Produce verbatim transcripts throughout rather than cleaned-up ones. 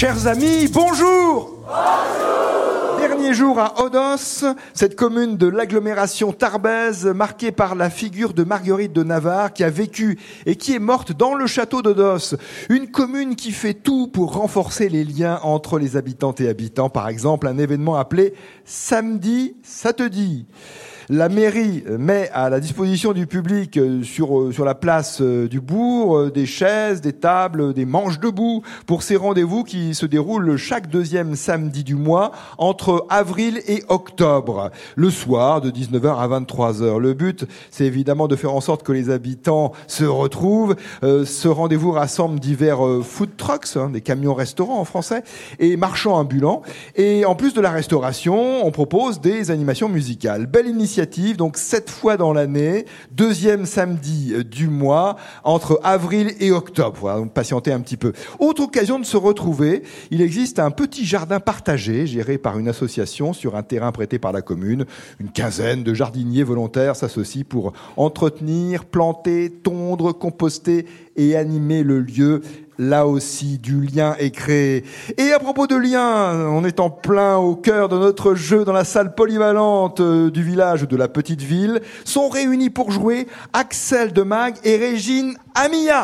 Chers amis, bonjour. Bonjour. Dernier jour à Odos, cette commune de l'agglomération tarbaise marquée par la figure de Marguerite de Navarre qui a vécu et qui est morte dans le château d'Odos. Une commune qui fait tout pour renforcer les liens entre les habitantes et habitants. Par exemple, un événement appelé Samedi, ça te dit. La mairie met à la disposition du public sur, sur la place du bourg des chaises, des tables, des manches debout pour ces rendez-vous qui se déroulent chaque deuxième samedi du mois entre avril et octobre, le soir de dix-neuf heures à vingt-trois heures. Le but, c'est évidemment de faire en sorte que les habitants se retrouvent. Euh, ce rendez-vous rassemble divers euh, food trucks, hein, des camions-restaurants en français, et marchands ambulants. Et en plus de la restauration, on propose des animations musicales. Belle initiative. Donc sept fois dans l'année, deuxième samedi du mois, entre avril et octobre. Voilà, donc patientez un petit peu. Autre occasion de se retrouver, il existe un petit jardin partagé, géré par une association sur un terrain prêté par la commune. Une quinzaine de jardiniers volontaires s'associent pour entretenir, planter, tondre, composter et animer le lieu. Là aussi, du lien est créé. Et à propos de lien, on est en plein au cœur de notre jeu dans la salle polyvalente du village de la petite ville. Sont réunis pour jouer Axel de Mag et Régine Amilla.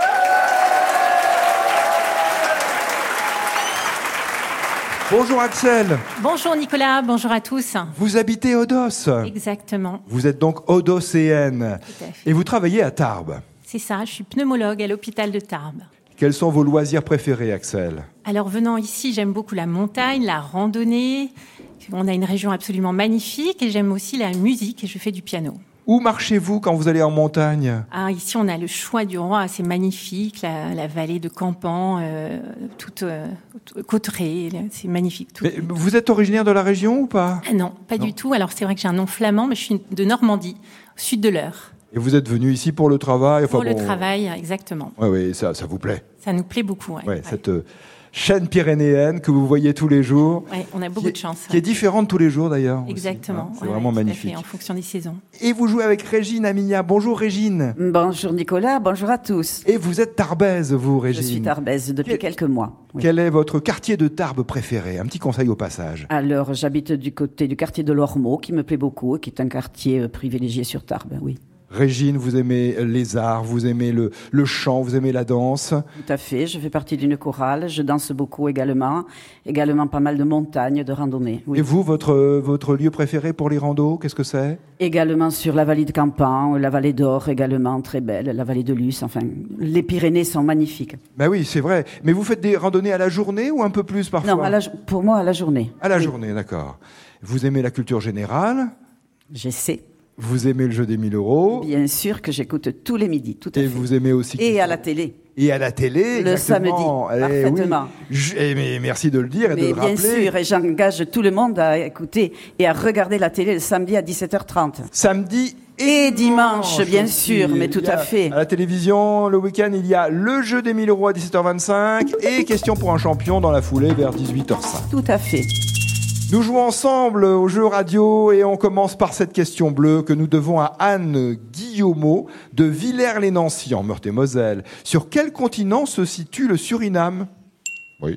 Bonjour Axel. Bonjour Nicolas, bonjour à tous. Vous habitez Odos. Exactement. Vous êtes donc odocéenne. Tout à fait. Et vous travaillez à Tarbes. C'est ça, je suis pneumologue à l'hôpital de Tarbes. Quels sont vos loisirs préférés, Axel ? Alors venant ici, j'aime beaucoup la montagne, la randonnée. On a une région absolument magnifique et j'aime aussi la musique et je fais du piano. Où marchez-vous quand vous allez en montagne ? Ah, ici, on a le choix du roi, c'est magnifique, la, la vallée de Campan, euh, toute euh, Cauterets, c'est magnifique. Tout. Mais vous êtes originaire de la région ou pas ? Ah non, pas non. du tout. Alors c'est vrai que j'ai un nom flamand, mais je suis de Normandie, au sud de l'Eure. Et vous êtes venu ici pour le travail ? Pour enfin, le bon... travail, exactement. Oui, oui, ça, ça vous plaît ? Ça nous plaît beaucoup, oui. Ouais, ouais. Cette euh, chaîne pyrénéenne que vous voyez tous les jours. Oui, on a beaucoup est, de chance. Qui ouais. est différente tous les jours d'ailleurs. Exactement. Aussi, hein. C'est ouais, vraiment ouais, magnifique. Fait, en fonction des saisons. Et vous jouez avec Régine Amilla. Bonjour Régine. Bonjour Nicolas, bonjour à tous. Et vous êtes tarbaise, vous Régine ? Je suis tarbaise depuis Quel... quelques mois. Oui. Quel est votre quartier de Tarbes préféré ? Un petit conseil au passage. Alors, j'habite du côté du quartier de l'Ormeau, qui me plaît beaucoup, et qui est un quartier privilégié sur Tarbes, oui. Régine, vous aimez les arts, vous aimez le, le chant, vous aimez la danse. Tout à fait, je fais partie d'une chorale, je danse beaucoup également, également pas mal de montagnes, de randonnées. Oui. Et vous, votre, votre lieu préféré pour les randos, qu'est-ce que c'est ? Également sur la vallée de Campan, la vallée d'Or également, très belle, la vallée de Luce, enfin, les Pyrénées sont magnifiques. Ben oui, c'est vrai. Mais vous faites des randonnées à la journée ou un peu plus parfois ? Non, à la, pour moi, à la journée. À la oui. journée, d'accord. Vous aimez la culture générale ? J'essaie. Vous aimez le jeu des mille euros ? Bien sûr que j'écoute tous les midis, tout à Et fait. vous aimez aussi... Et à la télé. Et à la télé, le exactement. samedi, eh, parfaitement. Oui. Je, eh, mais merci de le dire et mais de le bien rappeler. Bien sûr, et j'engage tout le monde à écouter et à regarder la télé le samedi à dix-sept heures trente. Samedi et, et dimanche, dimanche bien aussi. sûr, mais tout a, à fait. À la télévision, le week-end, il y a le jeu des mille euros à dix-sept heures vingt-cinq et question pour un champion dans la foulée vers dix-huit heures cinq. Tout à fait. Nous jouons ensemble au jeu radio et on commence par cette question bleue que nous devons à Anne Guillaumeau de Villers-les-Nancy en Meurthe-et-Moselle. Sur quel continent se situe le Suriname ? Oui.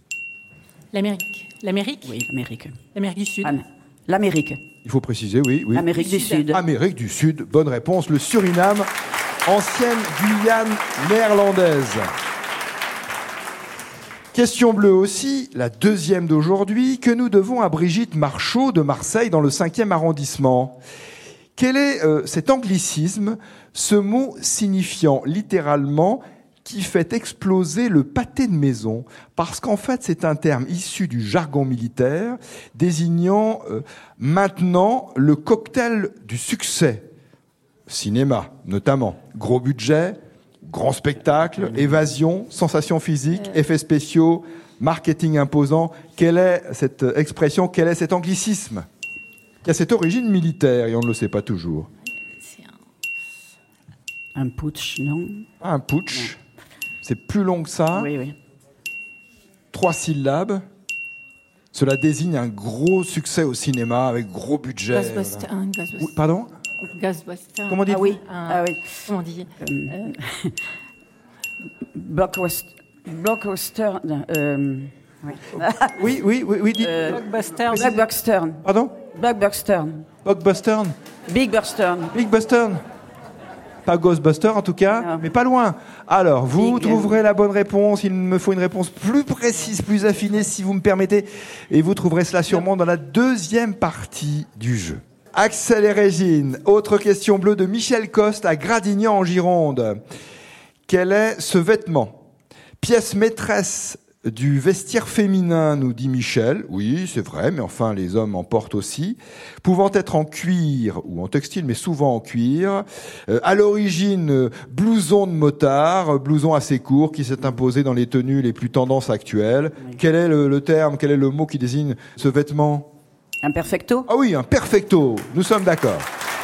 L'Amérique. L'Amérique ? Oui, l'Amérique. L'Amérique du Sud. Ah, L'Amérique. Il faut préciser, oui. oui. Amérique du Sud. Amérique du Sud, bonne réponse. Le Suriname, ancienne Guyane néerlandaise. Question bleue aussi, la deuxième d'aujourd'hui, que nous devons à Brigitte Marchaud de Marseille dans le cinquième arrondissement. Quel est euh, cet anglicisme, ce mot signifiant littéralement qui fait exploser le pâté de maison ? Parce qu'en fait, c'est un terme issu du jargon militaire désignant euh, maintenant le cocktail du succès. Cinéma, notamment. Gros budget, grand spectacle, évasion, sensations physiques, euh... effets spéciaux, marketing imposant. Quelle est cette expression, quel est cet anglicisme qui a cette origine militaire et on ne le sait pas toujours. C'est un... un putsch, non ? Ah, un putsch. Non. C'est plus long que ça. Oui, oui. Trois syllabes. Cela désigne un gros succès au cinéma avec gros budget. Ghostbuster. Voilà. Un Ghostbuster. Oui, pardon ? Ghostbuster. Comment dites-vous ? Ah oui. Un, ah oui. Comment on dit euh, Blockbuster. Blockbuster. Euh, oui. Oui, oui, oui, oui. Dites. Euh, Blockbuster. Blockbuster. Pardon? Blockbuster. Blockbuster. Big Buster. Big Buster. Pas Ghostbuster en tout cas, Non. mais pas loin. Alors, vous Big. trouverez la bonne réponse. Il me faut une réponse plus précise, plus affinée, si vous me permettez. Et vous trouverez cela sûrement dans la deuxième partie du jeu. Axel et Régine, autre question bleue de Michel Coste à Gradignan en Gironde. Quel est ce vêtement? Pièce maîtresse du vestiaire féminin, nous dit Michel. Oui, c'est vrai, mais enfin, les hommes en portent aussi. Pouvant être en cuir ou en textile, mais souvent en cuir. Euh, à l'origine, euh, blouson de motard, blouson assez court qui s'est imposé dans les tenues les plus tendances actuelles. Oui. Quel est le, le terme, quel est le mot qui désigne ce vêtement? Un perfecto? Ah oui, un perfecto. Nous sommes d'accord.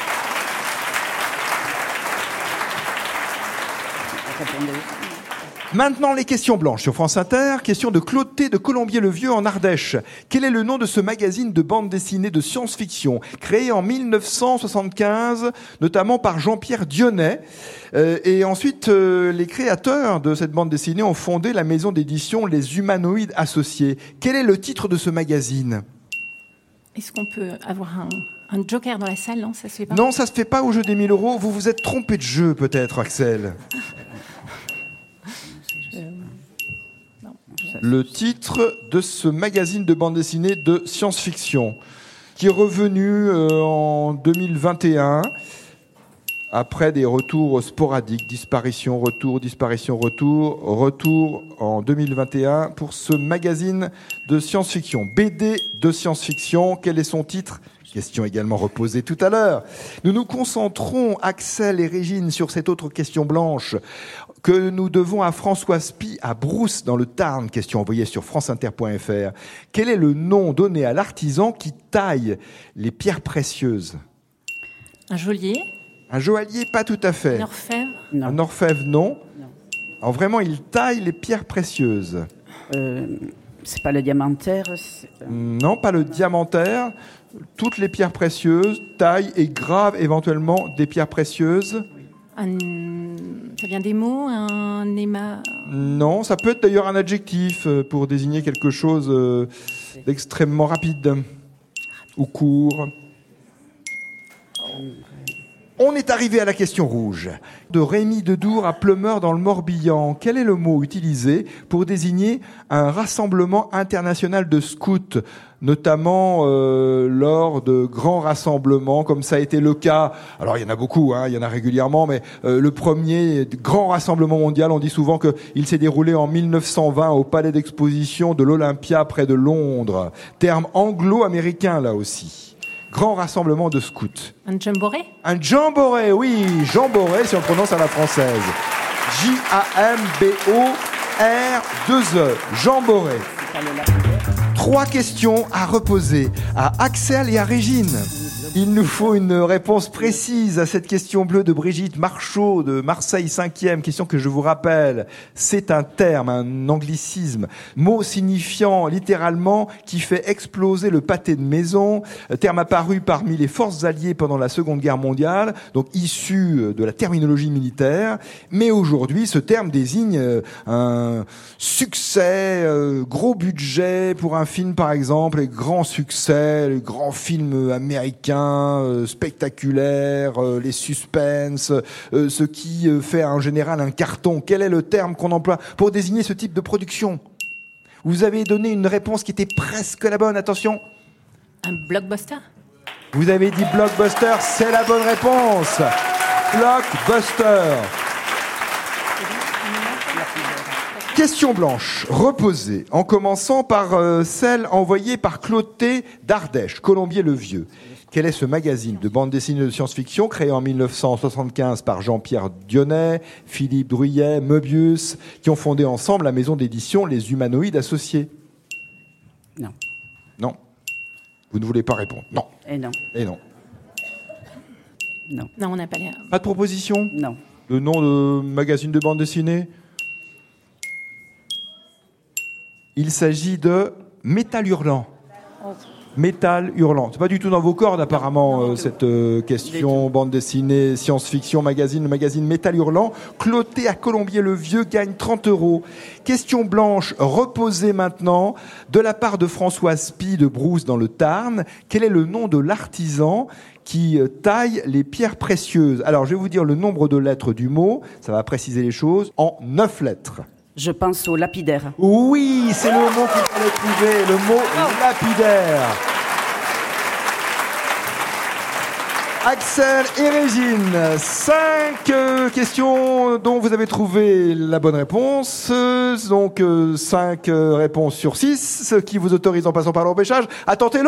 Maintenant, les questions blanches sur France Inter. Question de Claude T. de Colombier-le-Vieux en Ardèche. Quel est le nom de ce magazine de bande dessinée de science-fiction créé en mille neuf cent soixante-quinze, notamment par Jean-Pierre Dionnet? euh, Et ensuite, euh, les créateurs de cette bande dessinée ont fondé la maison d'édition Les Humanoïdes Associés. Quel est le titre de ce magazine? Est-ce qu'on peut avoir un, un joker dans la salle? Non, ça se fait pas. Non, ça se fait pas au jeu des mille euros. Vous vous êtes trompé de jeu, peut-être, Axel. Le titre de ce magazine de bande dessinée de science-fiction, qui est revenu euh, en deux mille vingt et un, après des retours sporadiques, disparition, retour, disparition, retour, retour en deux mille vingt et un pour ce magazine de science-fiction. B D de science-fiction, quel est son titre? Question également reposée tout à l'heure. Nous nous concentrons, Axel et Régine, sur cette autre question blanche que nous devons à Françoise Pi à Brousse dans le Tarn. Question envoyée sur franceinter point f r. Quel est le nom donné à l'artisan qui taille les pierres précieuses? Un geôlier? Un joaillier, pas tout à fait. Un orfèvre? Non. Un orfèvre, non. Non. Alors vraiment, il taille les pierres précieuses. Euh, c'est pas le diamantaire? c'est- Non, pas le diamantaire. Toutes les pierres précieuses, taille et grave éventuellement des pierres précieuses. Un... Ça vient des mots? Un éma... Non, ça peut être d'ailleurs un adjectif euh, pour désigner quelque chose euh, d'extrêmement rapide ou court. On est arrivé à la question rouge. De Rémi Dedour à Pleumeur dans le Morbihan. Quel est le mot utilisé pour désigner un rassemblement international de scouts, notamment euh, lors de grands rassemblements, comme ça a été le cas. Alors il y en a beaucoup, hein, il y en a régulièrement, mais euh, le premier grand rassemblement mondial, on dit souvent qu'il s'est déroulé en mille neuf cent vingt au palais d'exposition de l'Olympia près de Londres. Terme anglo-américain là aussi. Grand rassemblement de scouts. Un jamboree? Un jamboree, oui, jamboree si on prononce à la française. J A M B O R deux E, jamboree. Trois questions à reposer à Axel et à Régine. Il nous faut une réponse précise à cette question bleue de Brigitte Marchaud de Marseille cinquième. Question que je vous rappelle, c'est un terme, un anglicisme, mot signifiant littéralement qui fait exploser le pâté de maison, terme apparu parmi les forces alliées pendant la Seconde Guerre mondiale, donc issu de la terminologie militaire. Mais aujourd'hui, ce terme désigne un succès, gros budget pour un film par exemple, les grands succès, les grands films américains, Euh, spectaculaire, euh, les suspens, euh, ce qui euh, fait en général un carton. Quel est le terme qu'on emploie pour désigner ce type de production? Vous avez donné une réponse qui était presque la bonne, attention. Un blockbuster? Vous avez dit blockbuster, c'est la bonne réponse. Blockbuster. Question blanche, reposée, en commençant par euh, celle envoyée par Claude T. d'Ardèche, Colombier-le-Vieux. Quel est ce magazine de bande dessinée de science-fiction créé en mille neuf cent soixante-quinze par Jean-Pierre Dionnet, Philippe Druyet, Möbius, qui ont fondé ensemble la maison d'édition Les Humanoïdes Associés? Non. Non. Vous ne voulez pas répondre? Non. Et non. Et non. Non. Non, on n'a pas les... Pas de proposition? Non. Le nom de magazine de bande dessinée? Il s'agit de Métal Hurlant. Métal hurlant. C'est pas du tout dans vos cordes apparemment euh, cette euh, question bande dessinée, science-fiction, magazine, le magazine Métal hurlant. Cloté à Colombier-le-Vieux gagne trente euros. Question blanche reposée maintenant de la part de Françoise Pie de Brousse dans le Tarn. Quel est le nom de l'artisan qui taille les pierres précieuses? Alors je vais vous dire le nombre de lettres du mot, ça va préciser les choses, en neuf lettres. Je pense au lapidaire. Oui, c'est le mot qu'il fallait trouver, le mot lapidaire. Axel et Régine, cinq euh, questions dont vous avez trouvé la bonne réponse. Euh, donc euh, cinq euh, réponses sur six, ce qui vous autorise en passant par le repêchage à tenter le...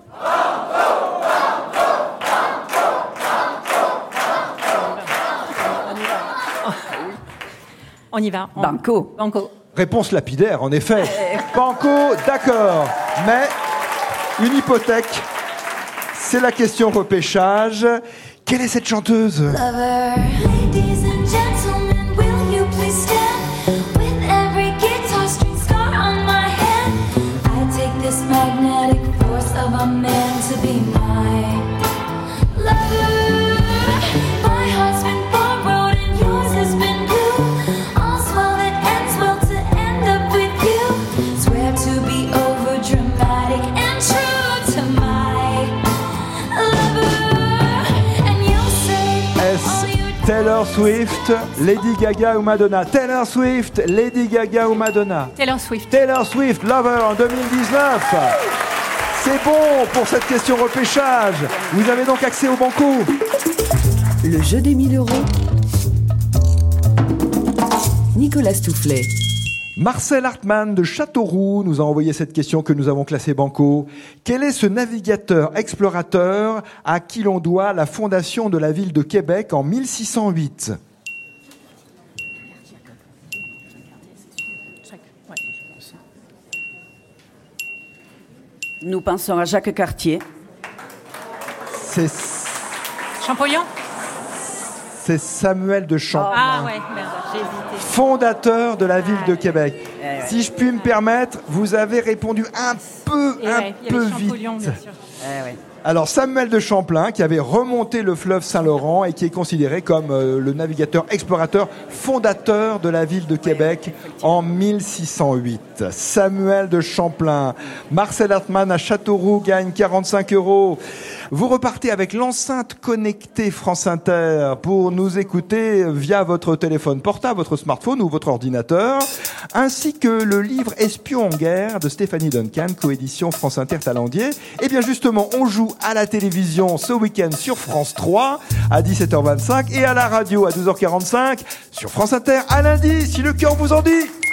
On y va. On... Banco. Banco. Réponse lapidaire, en effet. Banco, d'accord. Mais une hypothèque, c'est la question repêchage. Quelle est cette chanteuse? Lover, ladies and gentlemen, will you please stand with every guitar string scar on my hand? I take this magnetic force of a man to be my lover. My heart's been borrowed and yours has been blue. All's well that ends well to end up with you. Swear to be over dramatic and true to my lover. And you'll say all you do. Taylor Swift, Lady Gaga ou Madonna? Taylor Swift, Lady Gaga ou Madonna? Taylor Swift. Taylor Swift, Lover en deux mille dix-neuf. C'est bon pour cette question repêchage. Vous avez donc accès au banco. Le jeu des mille euros. Nicolas Stoufflet. Marcel Hartmann de Châteauroux nous a envoyé cette question que nous avons classée banco. Quel est ce navigateur explorateur à qui l'on doit la fondation de la ville de Québec en mille six cent huit? Nous pensons à Jacques Cartier. C'est, Champollion. c'est Samuel de Champlain. Ah ouais, merde, j'ai hésité. Fondateur de la ville de Québec. Eh ouais. Si je puis me permettre, vous avez répondu un peu, Et un ouais, il y peu avait Champollion, vite. bien sûr. Eh ouais. Alors Samuel de Champlain, qui avait remonté le fleuve Saint-Laurent et qui est considéré comme euh, le navigateur explorateur fondateur de la ville de Québec en mille six cent huit. Samuel de Champlain. Marcel Hartmann à Châteauroux gagne quarante-cinq euros. Vous repartez avec l'enceinte connectée France Inter pour nous écouter via votre téléphone portable, votre smartphone ou votre ordinateur, ainsi que le livre Espion en guerre de Stéphanie Duncan, coédition France Inter Talendier. Et bien justement, on joue à la télévision ce week-end sur France trois à dix-sept heures vingt-cinq et à la radio à douze heures quarante-cinq sur France Inter à lundi, si le cœur vous en dit.